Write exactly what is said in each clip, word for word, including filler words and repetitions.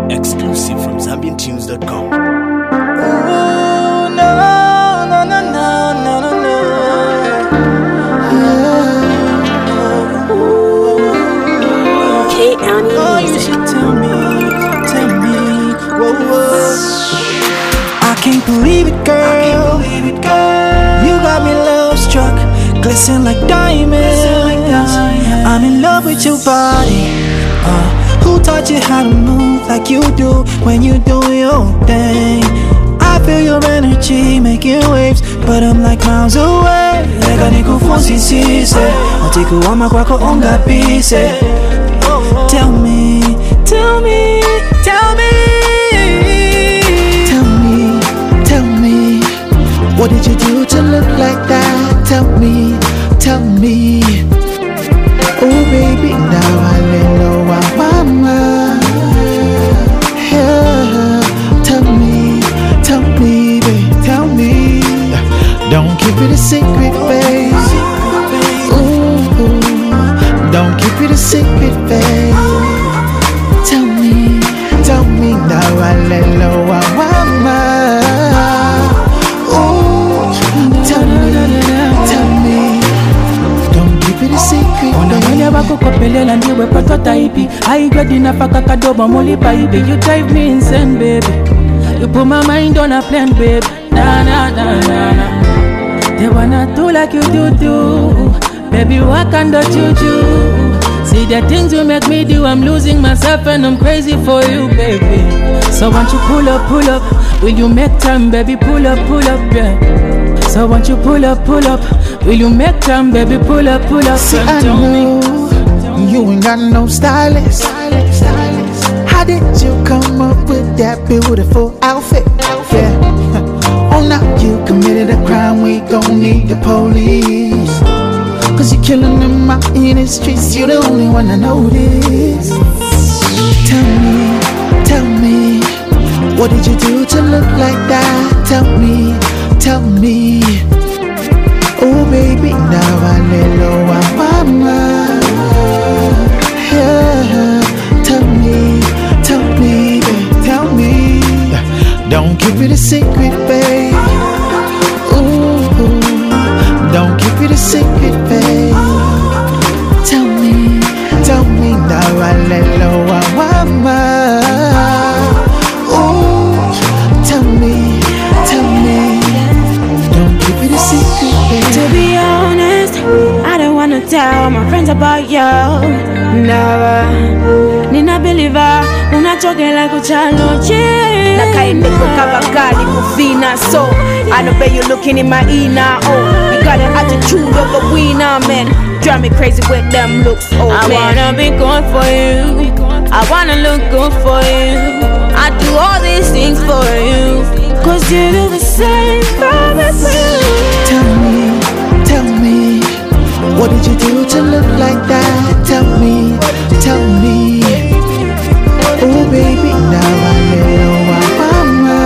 Exclusive from Zambian Tunes dot com. Ooh, no, no, no, no, no, no, no. Yeah. K Annie Oh, you should tell me, tell me. Whoa, whoa. I can't believe it, girl. I can't believe it, girl. You got me love struck, glisten like diamonds. I'm in love with your body. Uh, who taught you how to move like you do when you do your thing? I feel your energy making waves, but I'm like miles away. Lega niko fonsi sise, atiku wama kwako onga pise. Tell me, tell me, tell me, tell me, tell me, what did you do to look like that? Tell me, tell me. Oh baby, now I know why mama. Yeah. Tell me, tell me, babe, tell me. Don't keep it a secret, babe. Ooh, don't keep it a secret, babe. Tell me, tell me, now I know why mama. Ooh, tell me, tell me. Don't keep it a secret, babe. Bako kwa pelela ndiwe prototype. I got enough akadoba moli baby. You drive me insane, baby. You put my mind on a plan, baby. Na na na na na. They wanna do like you do do. Baby, what kind of juju? See the things you make me do, I'm losing myself and I'm crazy for you, baby. So won't you pull up, pull up? Will you make time, baby? Pull up, pull up, yeah. So won't you pull up, pull up? Will you make time, baby? Pull up, pull up. See, I know you ain't got no stylist. How did you come up with that beautiful outfit? Yeah. Oh, now you committed a crime, we gon' need the police. Cause you're killing them out in the streets, you're the only one I notice. Tell me, tell me, what did you do to look like that? Tell me, tell me. Oh baby, now I know why mama. Yeah. Tell me, tell me, babe, tell me. Don't keep it a secret, babe. Ooh, don't keep it a secret, babe. Tell me, tell me, now I know why mama. Ooh, tell me, tell me. Don't keep it a secret, babe. To be honest, I don't wanna tell my friends about you. Never. Nina believer, unachoke kuchalo che. Nakaende kukabakali kufina. So I know bet you looking in my inner. Oh, you got an attitude of a winner, man. Drive me crazy with them looks, oh I man. wanna be good for you. I wanna look good for you. I do all these things for you. Cause you do the same for me. Tell me, tell me, what did you do to look like that? Tell me, tell me. Oh baby, now I know why mama.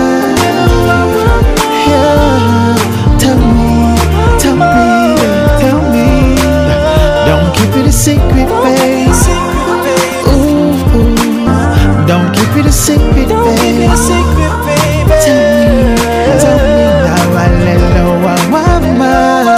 Yeah. Tell me, tell me, tell me. Don't keep it a secret, babe. Ooh, don't keep it a secret, babe. Tell me, tell me, now I know why mama.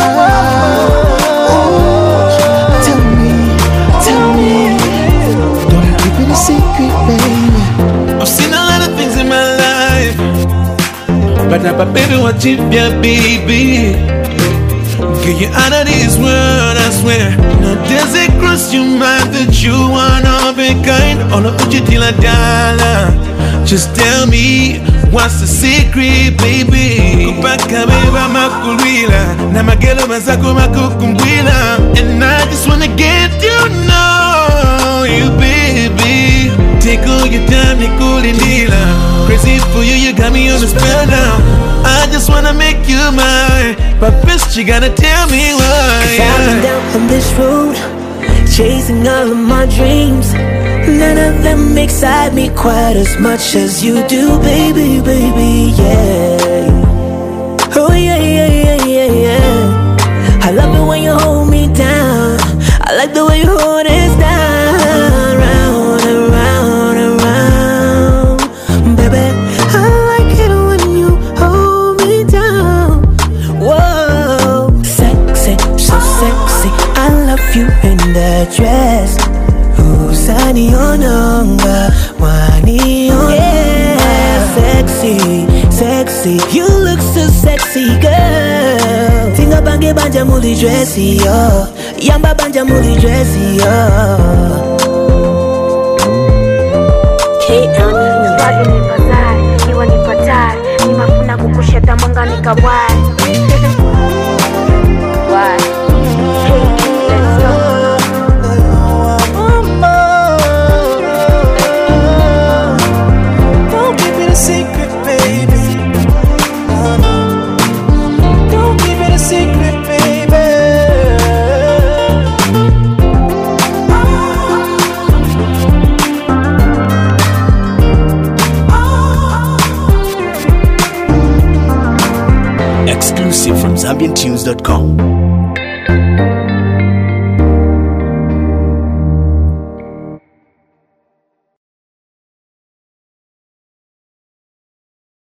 I've seen a lot of things in my life, but now my baby what you yeah, baby. Get you out of this world, I swear. Now does it cross your mind that you wanna be kind? All of you till I die. Just tell me what's the secret, baby. Kupaka beba makulwila na magelo mazako makukumbwila, and I just wanna get to know you, baby. Take all your time, you cool and dealer. Crazy for you, you got me on the spell now. I just wanna make you mine, but first you gotta tell me why. Falling down on this road, chasing all of my dreams. None of them excite me quite as much as you do, baby, baby, yeah. Oh yeah, yeah, yeah, yeah, yeah. I love it when you hold me down. I like the way you hold us down, round and round and round. sexy. You look so sexy, girl. Tinga bange banja muli dressy, yo. Yamba banja muli dressy, yo. Bado ni bazari, iwa ni patari. Ni mafuna kukusheta mwanga ni kawai. Why? Let's go. Don't keep it a secret, baby. Don't keep it a secret, baby. Exclusive from Zambian Tunes dot com.